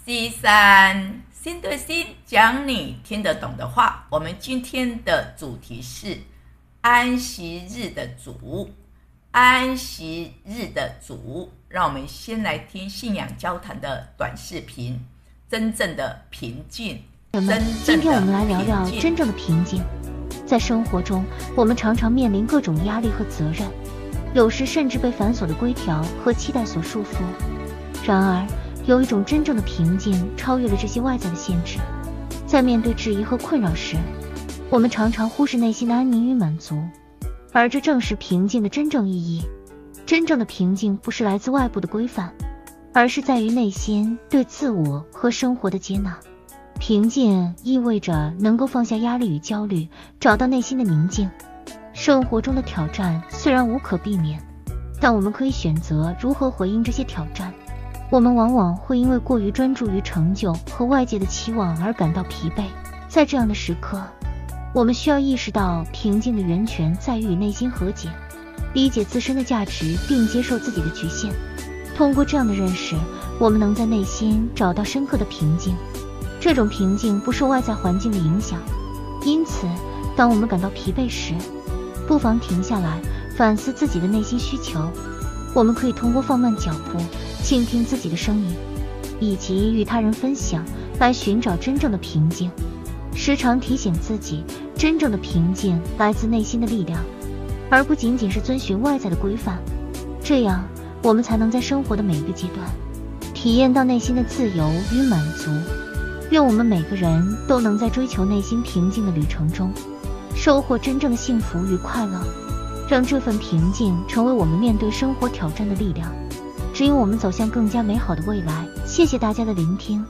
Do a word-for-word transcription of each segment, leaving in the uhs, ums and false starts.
C 三心对心讲你听得懂的话。我们今天的主题是安息日的主，安息日的主。让我们先来听信仰交谈的短视频，真正的平静。 今天我们来聊聊真正的平静。在生活中，我们常常面临各种压力和责任，有时甚至被繁琐的规条和期待所束缚。然而，有一种真正的平静超越了这些外在的限制。在面对质疑和困扰时，我们常常忽视内心的安宁与满足，而这正是平静的真正意义。真正的平静不是来自外部的规范，而是在于内心对自我和生活的接纳。平静意味着能够放下压力与焦虑，找到内心的宁静。生活中的挑战虽然无可避免，但我们可以选择如何回应这些挑战。我们往往会因为过于专注于成就和外界的期望而感到疲惫。在这样的时刻，我们需要意识到平静的源泉在于与内心和解，理解自身的价值并接受自己的局限。通过这样的认识，我们能在内心找到深刻的平静。这种平静不受外在环境的影响，因此当我们感到疲惫时，不妨停下来反思自己的内心需求。我们可以通过放慢脚步，倾听自己的声音，以及与他人分享，来寻找真正的平静。时常提醒自己，真正的平静来自内心的力量，而不仅仅是遵循外在的规范。这样，我们才能在生活的每一个阶段，体验到内心的自由与满足。愿我们每个人都能在追求内心平静的旅程中，收获真正的幸福与快乐，让这份平静成为我们面对生活挑战的力量，指引我们走向更加美好的未来。谢谢大家的聆听。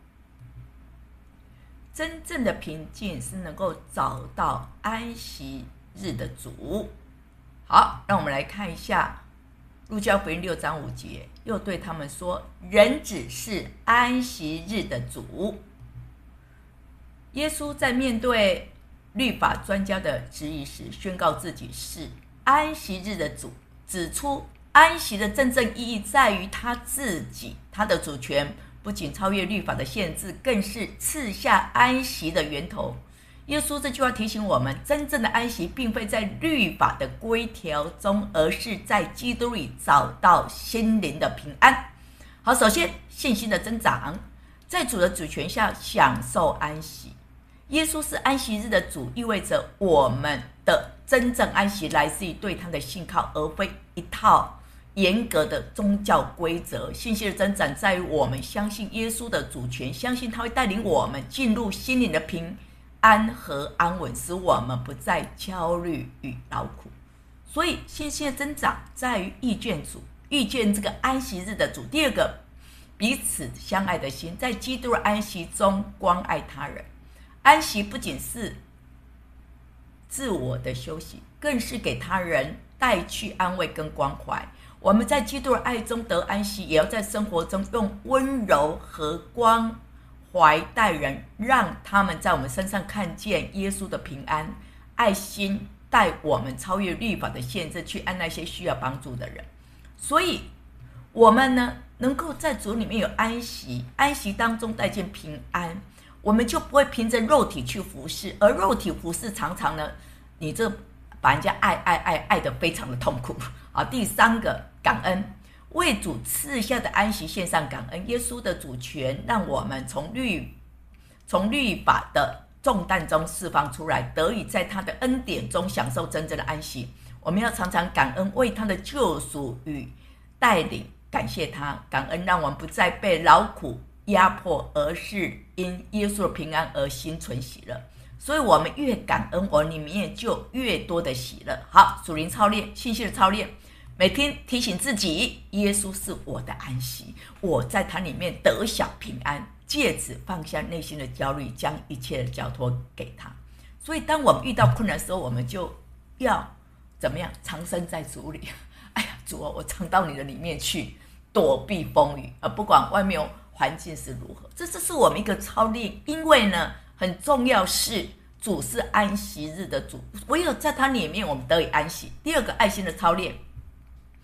真正的平静是能够找到安息日的主。好，让我们来看一下路加福音六章五节，又对他们说，人子是安息日的主。耶稣在面对律法专家的质疑时，宣告自己是安息日的主，指出安息的真正意义在于他自己，他的主权不仅超越律法的限制，更是赐下安息的源头。耶稣这句话提醒我们，真正的安息并非在律法的规条中，而是在基督里找到心灵的平安。好，首先信心的增长，在主的主权下享受安息。耶稣是安息日的主，意味着我们的真正安息来自于对他的信靠，而非一套严格的宗教规则。信心的增长在于我们相信耶稣的主权，相信他会带领我们进入心灵的平安和安稳，使我们不再焦虑与劳苦。所以信心的增长在于遇见主，遇见这个安息日的主。第二个，彼此相爱的心，在基督的安息中关爱他人。安息不仅是自我的休息，更是给他人带去安慰跟关怀。我们在基督的爱中得安息，也要在生活中用温柔和关怀待人，让他们在我们身上看见耶稣的平安。爱心带我们超越律法的限制，去爱那些需要帮助的人。所以我们呢，能够在主里面有安息，安息当中带见平安，我们就不会凭着肉体去服侍，而肉体服侍常常呢，你这把人家爱爱爱爱得非常的痛苦啊。第三个，感恩，为主赐下的安息献上感恩。耶稣的主权让我们从律从律法的重担中释放出来，得以在他的恩典中享受真正的安息。我们要常常感恩，为他的救赎与带领感谢他。感恩让我们不再被劳苦压迫，而是因耶稣的平安而心存喜乐。所以我们越感恩，我里面就越多的喜乐。好，属灵操练，信心的操练，每天提醒自己，耶稣是我的安息，我在他里面得享平安，借此放下内心的焦虑，将一切的交托给他。所以当我们遇到困难的时候，我们就要怎么样？藏身在主里。哎呀，主啊，我藏到你的里面去，躲避风雨，而不管外面环境是如何。这这是我们一个操练，因为呢，很重要是主是安息日的主，唯有在他里面我们得以安息。第二个，爱心的操练，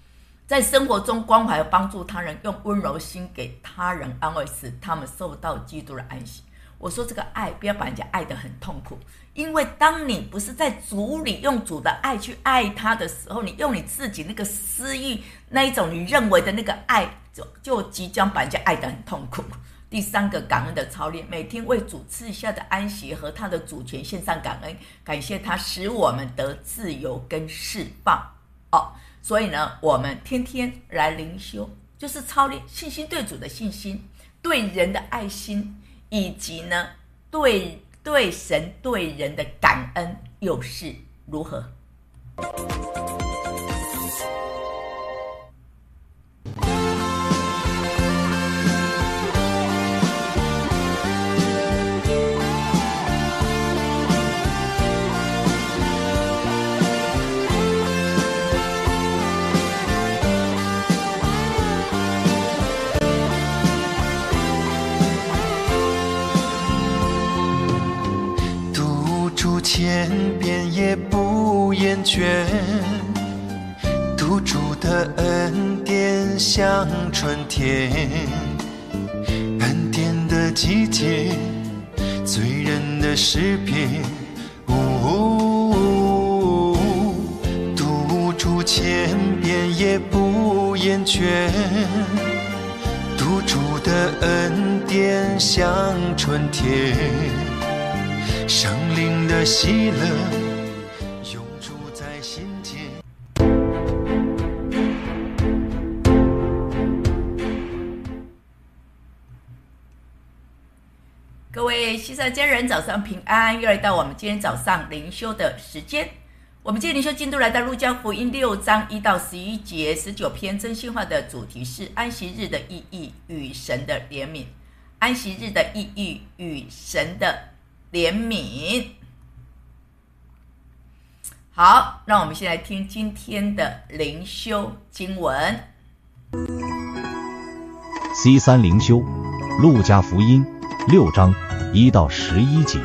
在生活中关怀帮助他人，用温柔心给他人安慰，使他们受到基督的安息。我说这个爱，不要把人家爱得很痛苦，因为当你不是在主里用主的爱去爱他的时候，你用你自己那个私欲，那一种你认为的那个爱，就就即将把人家爱得很痛苦。第三个，感恩的操练，每天为主赐下的安息和他的主权献上感恩，感谢他使我们得自由跟释放。哦，所以呢，我们天天来灵修，就是操练信心，对主的信心，对人的爱心，以及呢，对对神对人的感恩，又是如何？ 千遍也不厌倦，督主的恩典像春天，恩典的季节，醉人的诗篇。哦，督主千遍也不厌倦，督主的恩典像春天。生灵的喜乐永驻在心间。 各位西山家人，早上平安！又来到我们今天早上灵修的时间。我们今天灵修进度来到路加福音六章一到十一节，十九篇真心话的主题是安息日的意义与神的怜悯。安息日的意义与神的怜悯。好，让我们先来听今天的灵修经文。 C 三 灵修，路加福音六章一到十一节。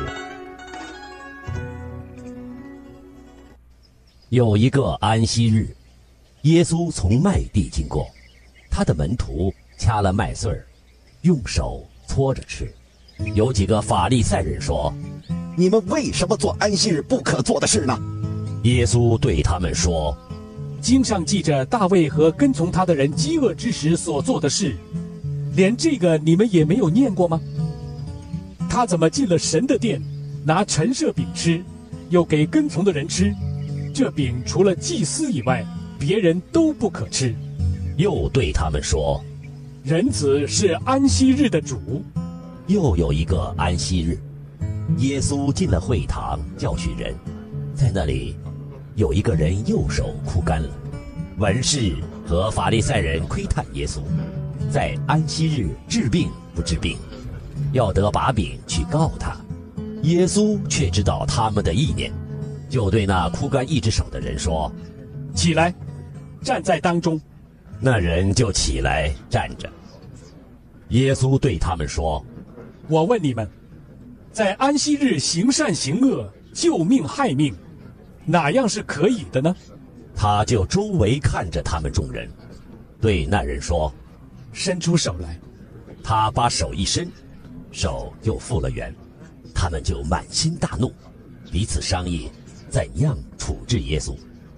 有一个安息日，耶稣从麦地经过，他的门徒掐了麦穗儿，用手搓着吃。有几个法利赛人说：“ 你们为什么做安息日不可做的事呢？” 耶稣对他们说：“ 经上记着大卫和跟从他的人饥饿之时所做的事，连这个你们也没有念过吗？他怎么进了神的殿，拿陈设饼吃，又给跟从的人吃？这饼除了祭司以外，别人都不可吃。” 又对他们说：“ 人子是安息日的主。” 又有一个安息日，耶稣进了会堂教训人，在那里有一个人右手枯干了。文士和法利赛人窥探耶稣，在安息日治病不治病，要得把柄去告他。耶稣却知道他们的意念，就对那枯干一只手的人说：“ 起来，站在当中。” 那人就起来站着。耶稣对他们说：“ 我问你们，在安息日行善行恶、救命害命，哪样是可以的呢？” 他就周围看着他们众人，对那人说：“ 伸出手来。” 他把手一伸，手就复了原。他们就满心大怒，彼此商议怎样处置耶稣。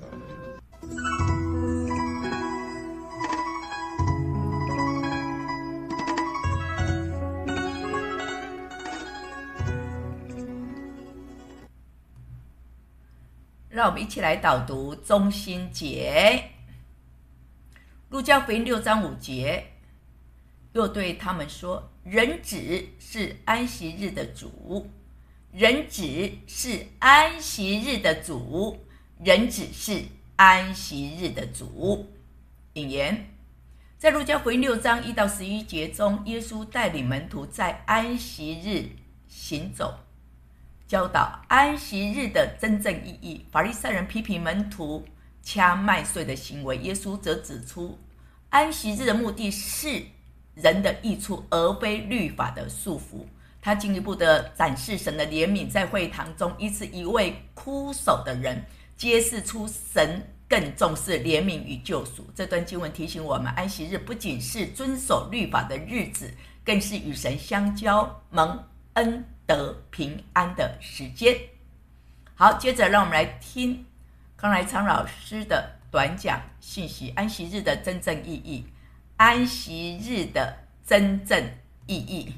让我们一起来导读中心节。路加福音六章五节，又对他们说：“人子是安息日的主，人子是安息日的主，人子是安息日的主。”引言，在路加福音六章一到十一节中，耶稣带领门徒在安息日行走，教导安息日的真正意义。法利赛人批评门徒掐麦穗的行为，耶稣则指出安息日的目的是人的益处，而非律法的束缚。他进一步的展示神的怜悯，在会堂中医治一位枯手的人，揭示出神更重视怜悯与救赎。这段经文提醒我们，安息日不仅是遵守律法的日子，更是与神相交、蒙恩得平安的时间。好，接着让我们来听康来昌老师的短讲信息，安息日的真正意义。安息日的真正意义。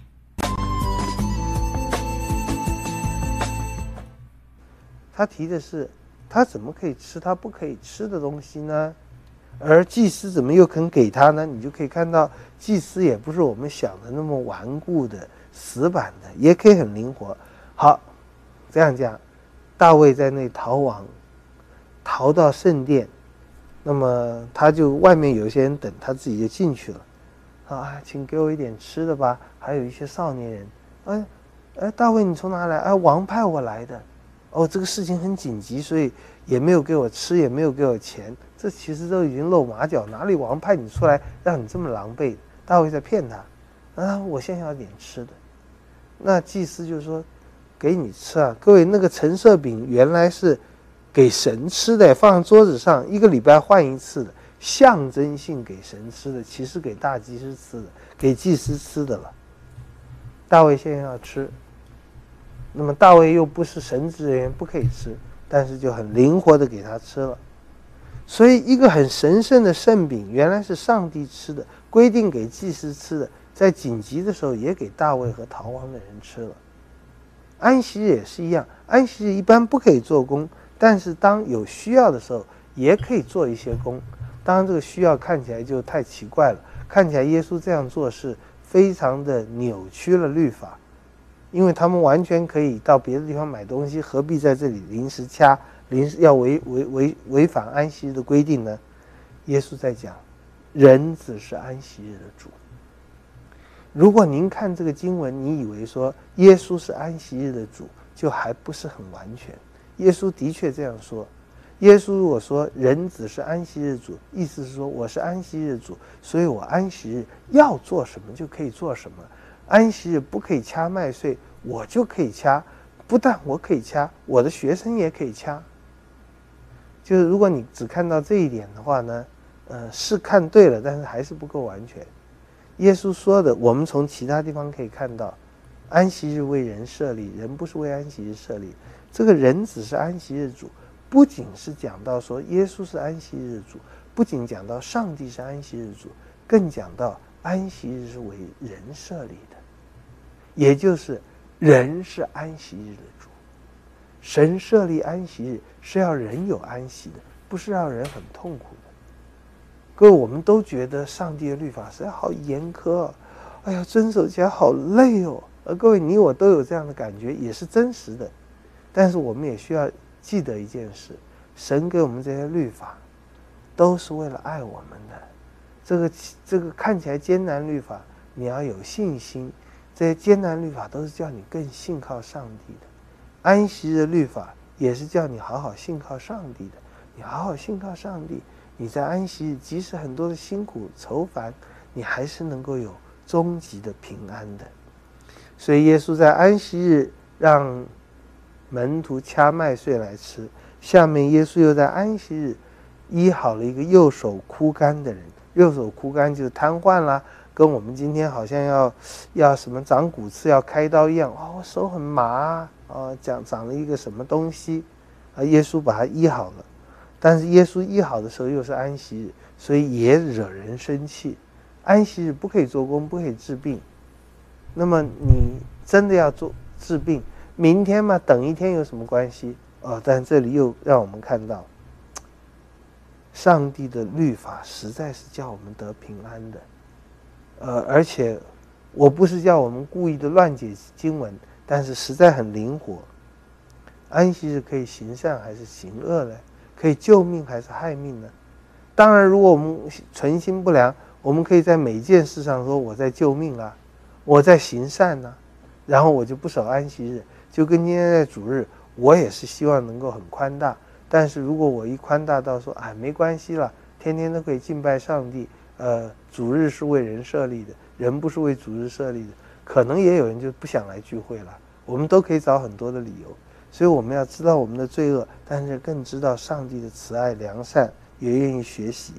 他提的是，他怎么可以吃他不可以吃的东西呢？而祭司怎么又肯给他呢？你就可以看到，祭司也不是我们想的那么顽固的、死板的，也可以很灵活。好，这样讲，大卫在那逃亡，逃到圣殿，那么他就外面有一些人等，他自己就进去了。啊，请给我一点吃的吧。还有一些少年人，哎，哎，大卫你从哪来？哎，王派我来的。哦，这个事情很紧急，所以也没有给我吃，也没有给我钱，这其实都已经露马脚，哪里王派你出来让你这么狼狈？大卫在骗他啊！我现在要点吃的。那祭司就说：“给你吃啊！”各位，那个陈设饼原来是给神吃的，放在桌子上，一个礼拜换一次的，象征性给神吃的，其实给大祭司吃的，给祭司吃的了。大卫现在要吃。那么大卫又不是神职人员，不可以吃，但是就很灵活的给他吃了。所以一个很神圣的圣饼原来是上帝吃的，规定给祭司吃的，在紧急的时候也给大卫和逃亡的人吃了。安息日也是一样，安息日一般不可以做工，但是当有需要的时候也可以做一些工。当然这个需要看起来就太奇怪了，看起来耶稣这样做是非常的扭曲了律法，因为他们完全可以到别的地方买东西，何必在这里临时掐，临时要违违违违反安息日的规定呢？耶稣在讲，人子是安息日的主。如果您看这个经文，你以为说耶稣是安息日的主，就还不是很完全。耶稣的确这样说。耶稣如果说人子是安息日主，意思是说我是安息日主，所以我安息日要做什么就可以做什么。安息日不可以掐麦穗，我就可以掐。不但我可以掐，我的学生也可以掐。就是如果你只看到这一点的话呢，呃，是看对了，但是还是不够完全。耶稣说的，我们从其他地方可以看到，安息日为人设立，人不是为安息日设立。这个人只是安息日主，不仅是讲到说耶稣是安息日主，不仅讲到上帝是安息日主，更讲到安息日是为人设立的，也就是人是安息日的主。神设立安息日是要人有安息的，不是让人很痛苦的。各位，我们都觉得上帝的律法实在好严苛哦，哎呀，遵守起来好累哦。而各位，你我都有这样的感觉，也是真实的。但是我们也需要记得一件事，神给我们这些律法都是为了爱我们的。这个这个看起来艰难律法，你要有信心，这些艰难律法都是叫你更信靠上帝的。安息日的律法也是叫你好好信靠上帝的。你好好信靠上帝，你在安息日即使很多的辛苦愁烦，你还是能够有终极的平安的。所以耶稣在安息日让门徒掐麦穗来吃，下面耶稣又在安息日医好了一个右手枯干的人。右手枯干就是瘫痪啦，跟我们今天好像要要什么长骨刺要开刀一样，哦，我手很麻啊，哦，长长了一个什么东西啊，耶稣把它医好了。但是耶稣医好的时候又是安息日，所以也惹人生气。安息日不可以做工，不可以治病。那么你真的要做治病，明天嘛，等一天有什么关系？哦，但这里又让我们看到，上帝的律法实在是叫我们得平安的。呃，而且我不是叫我们故意的乱解经文，但是实在很灵活。安息日可以行善还是行恶呢？可以救命还是害命呢？当然，如果我们存心不良，我们可以在每件事上说我在救命啊，我在行善啊，然后我就不守安息日。就跟今天在主日，我也是希望能够很宽大，但是如果我一宽大到说哎没关系了，天天都可以敬拜上帝，呃，主日是为人设立的，人不是为主日设立的，可能也有人就不想来聚会了。我们都可以找很多的理由。 所以我们要知道我们的罪恶，但是更知道上帝的慈爱良善，也愿意学习。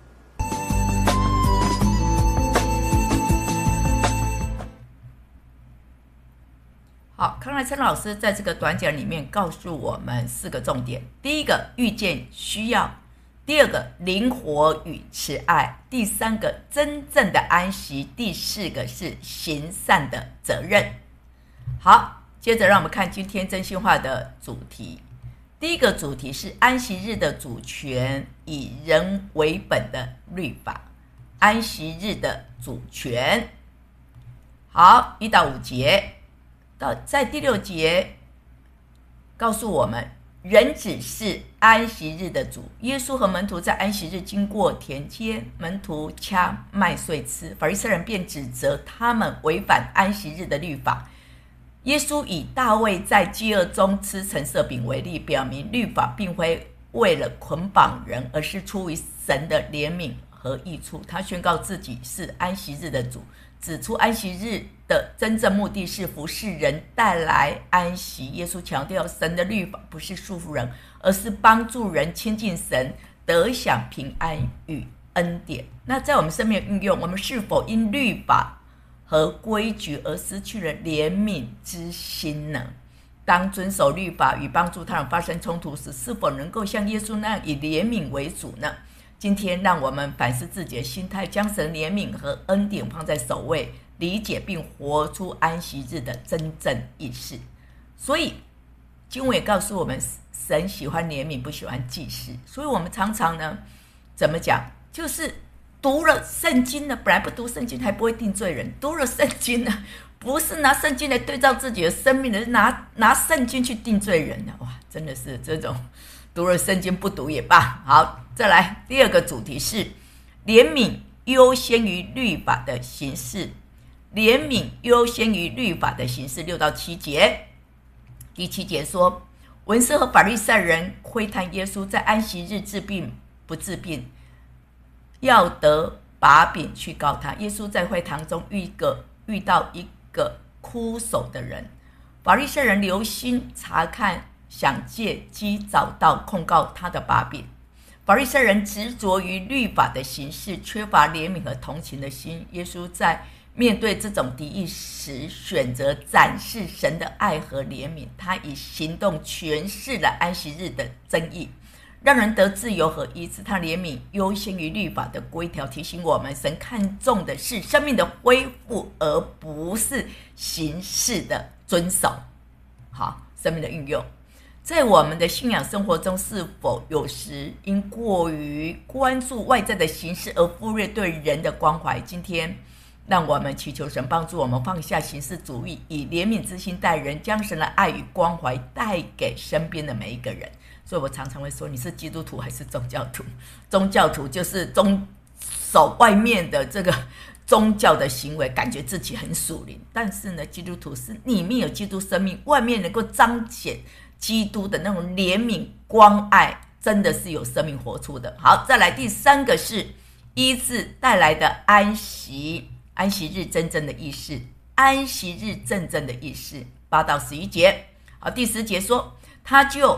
好，康来琛老师在这个短讲里面告诉我们四个重点：第一个，遇见需要；第二个，灵活与慈爱；第三个，真正的安息；第四个是行善的责任。好，接着让我们看今天真心话的主题。第一个主题是安息日的主权，以人为本的律法。安息日的主权。好，一到五节。到在第六节告诉我们，人只是安息日的主。耶稣和门徒在安息日经过田间，门徒掐麦穗吃，法利赛人便指责他们违反安息日的律法。耶稣以大卫在饥饿中吃陈设饼为例，表明律法并非为了捆绑人，而是出于神的怜悯和益处。他宣告自己是安息日的主，指出安息日的真正目的是服侍人，带来安息。耶稣强调，神的律法不是束缚人，而是帮助人亲近神，得享平安与恩典。那在我们生命的运用，我们是否因律法和规矩而失去了怜悯之心呢？当遵守律法与帮助他人发生冲突时，是否能够像耶稣那样以怜悯为主呢？今天让我们反思自己的心态，将神怜悯和恩典放在首位，理解并活出安息日的真正意识。所以经文也告诉我们，神喜欢怜悯，不喜欢祭祀。所以我们常常呢，怎么讲，就是读了圣经呢，本来不读圣经还不会定罪人，读了圣经呢，不是拿圣经来对照自己的生命的，是拿拿圣经去定罪人的。哇，真的是这种读了圣经不读也罢。好，再来第二个主题是怜悯优先于律法的形式。怜悯优先于律法的形式，六到七节。第七节说，文士和法利赛人窥探耶稣在安息日治病不治病，要得把柄去告他。耶稣在会堂中遇个遇到一个枯手的人，法利赛人留心查看，想借机找到控告他的把柄。法利赛人执着于律法的形式，缺乏怜悯和同情的心。耶稣在面对这种敌意时，选择展示神的爱和怜悯。他以行动诠释了安息日的真意，让人得自由和医治。他怜悯优先于律法的规条，提醒我们，神看重的是生命的恢复，而不是形式的遵守。好，生命的运用，在我们的信仰生活中，是否有时因过于关注外在的形式而忽略对人的关怀？今天让我们祈求神帮助我们放下形式主义，以怜悯之心待人，将神的爱与关怀带给身边的每一个人。所以我常常会说，你是基督徒还是宗教徒？宗教徒就是宗守外面的这个宗教的行为，感觉自己很属灵。但是呢，基督徒是里面有基督生命，外面能够彰显基督的那种怜悯关爱，真的是有生命活出的。好，再来第三个是医治带来的安息。安息日真正的意思，安息日真正的意思，八到十一节。好，第十节说，他就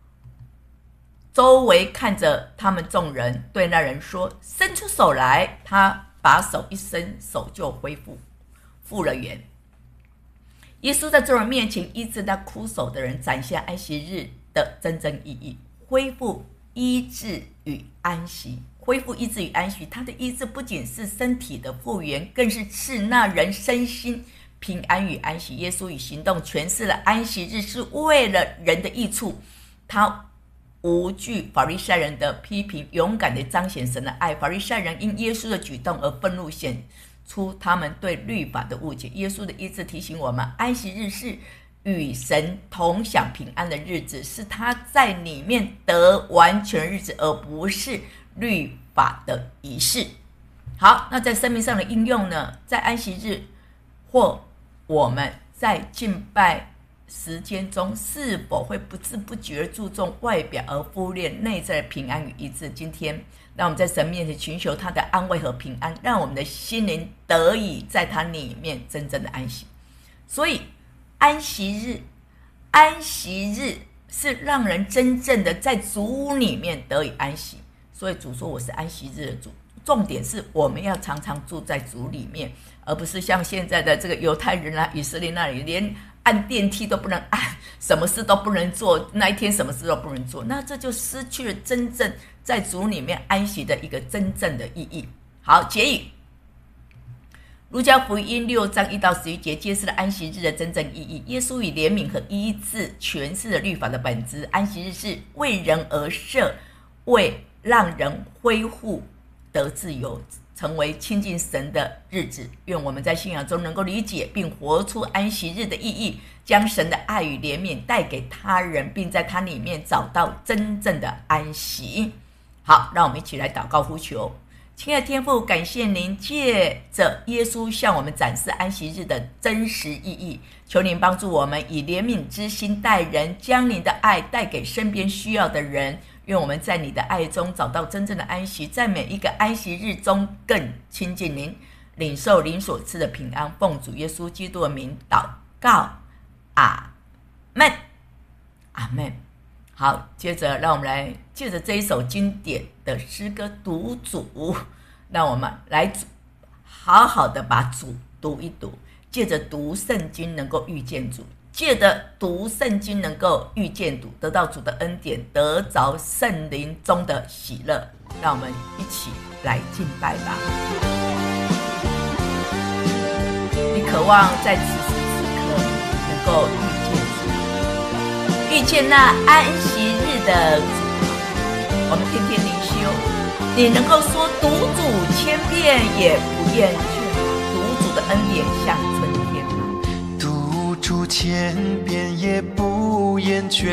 周围看着他们众人，对那人说，伸出手来。他把手一伸，手就恢复，复了原。耶稣在众人面前医治那枯手的人，展现安息日的真正意义，恢复医治与安息。恢复医治与安息，他的医治不仅是身体的复原，更是赐那人身心平安与安息。耶稣以行动诠释了安息日是为了人的益处，他无惧法利赛人的批评，勇敢地彰显神的爱。法利赛人因耶稣的举动而愤怒，显出他们对律法的误解。耶稣的医治提醒我们，安息日是与神同享平安的日子，是他在里面得完全日子，而不是律法的仪式。好，那在生命上的应用呢？在安息日或我们在敬拜时间中，是否会不知不觉注重外表而忽略内在的平安与医治？今天让我们在神面前寻求他的安慰和平安，让我们的心灵得以在他里面真正的安息。所以安息日安息日是让人真正的在主里面得以安息，所以主说我是安息日的主。重点是我们要常常住在主里面，而不是像现在的这个犹太人啊、以色列那里，连按电梯都不能按，什么事都不能做，那一天什么事都不能做，那这就失去了真正在主里面安息的一个真正的意义。好，结语。路加福音六章一到十一节揭示了安息日的真正意义。耶稣以怜悯和医治诠释了律法的本质。安息日是为人而设，为让人恢复得自由，成为亲近神的日子。愿我们在信仰中能够理解并活出安息日的意义，将神的爱与怜悯带给他人，并在他里面找到真正的安息。好，让我们一起来祷告呼求。亲爱的天父，感谢您借着耶稣向我们展示安息日的真实意义，求您帮助我们以怜悯之心待人，将您的爱带给身边需要的人。愿我们在你的爱中找到真正的安息，在每一个安息日中更亲近您，领受您所赐的平安。奉主耶稣基督的名祷告，阿们，阿们。好，接着让我们来借着这一首经典的诗歌读主，让我们来好好的把主读一读，借着读圣经能够遇见主，借着读圣经能够遇见主，得到主的恩典，得着圣灵中的喜乐。让我们一起来敬拜吧。你渴望在此时此刻能够遇见主，遇见那安息日的主。我们天天灵修，你能够说读主千遍也不厌倦，读主的恩典像春天吗？ 读主千遍也不厌倦。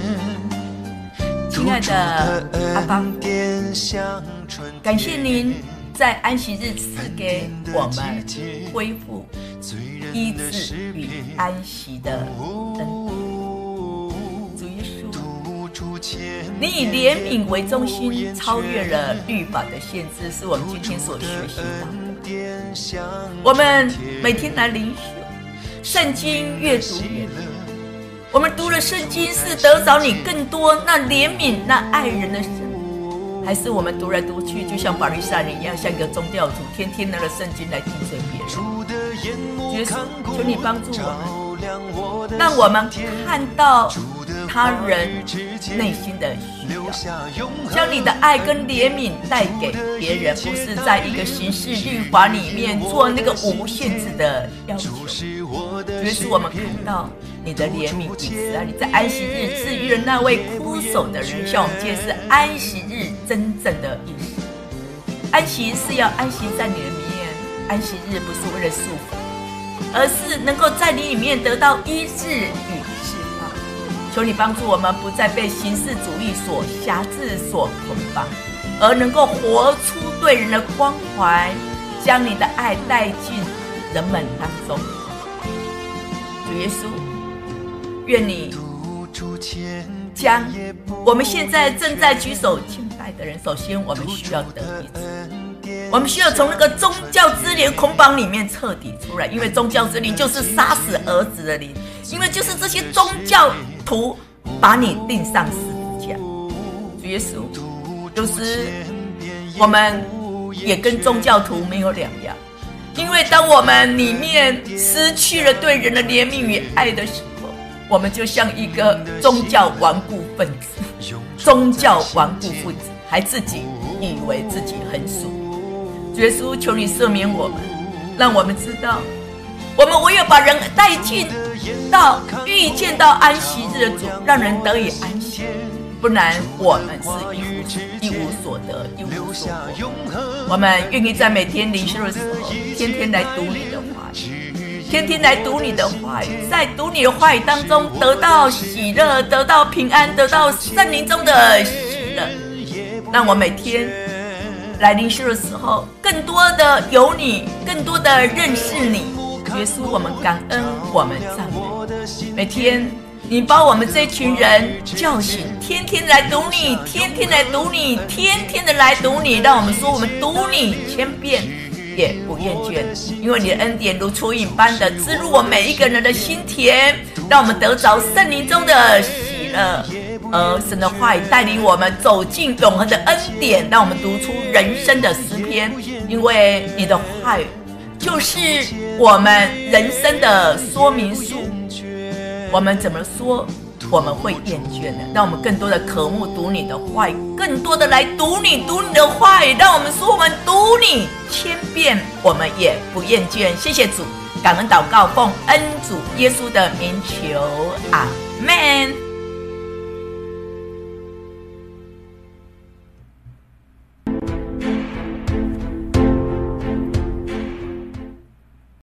亲爱的阿爸，感谢您在安息日赐给我们恢复、医治与安息的恩典。主耶稣，你以怜悯为中心，超越了律法的限制，是我们今天所学习到的。我们每天来灵修，圣经阅读也我们读了圣经是得着你更多那怜悯、那爱人的神，还是我们读来读去就像法利赛人一样，像一个宗教徒，天天拿了圣经来定罪别人？耶稣，求你帮助我们，让我们看到他人内心的需要，将你的爱跟怜悯带给别人，不是在一个刑事律法里面做那个无限制的要求。耶稣，我们看到你的怜悯与慈爱，你在安息日治愈了那位枯手的人，向我们揭示安息日真正的意思。安息是要安息在你的里面，安息日不是为了束缚，而是能够在你里面得到医治与释放。求你帮助我们，不再被形式主义所辖制、所捆绑，而能够活出对人的关怀，将你的爱带进人们当中。主耶稣，愿你将我们现在正在举手敬拜的人，首先我们需要得医治，我们需要从那个宗教之灵捆绑里面彻底出来，因为宗教之灵就是杀死儿子的灵，因为就是这些宗教徒把你钉上十字架。主耶稣，有时我们也跟宗教徒没有两样，因为当我们里面失去了对人的怜悯与爱的时候，我们就像一个宗教顽固分子，宗教顽固分子还自己以为自己很属。耶稣，求你赦免我们，让我们知道，我们唯有把人带进到遇见到安息日的主，让人得以安息，不然我们是一无一无所得，一无所获。我们愿意在每天灵修的时候，天天来读你的话语，天天来读你的话语，在读你的话语当中得到喜乐，得到平安，得到圣灵中的喜乐。让我每天来灵修的时候，更多的有你，更多的认识你。耶稣，我们感恩，我们赞美。每天你把我们这群人叫醒，天天来读你，天天来读你，天天的来读你，让我们说我们读你千遍也不厌倦，因为你的恩典如初饮般的滋入我每一个人的心田，让我们得着圣灵中的喜乐。而神的话语带领我们走进永恒的恩典，让我们读出人生的诗篇，因为你的话语就是我们人生的说明书。我们怎么说我们会厌倦呢？让我们更多的渴慕读你的话语，更多的来读你读你的话语，让我们说我们读你千遍我们也不厌倦。谢谢主，感恩祷告奉恩主耶稣的名求，阿们。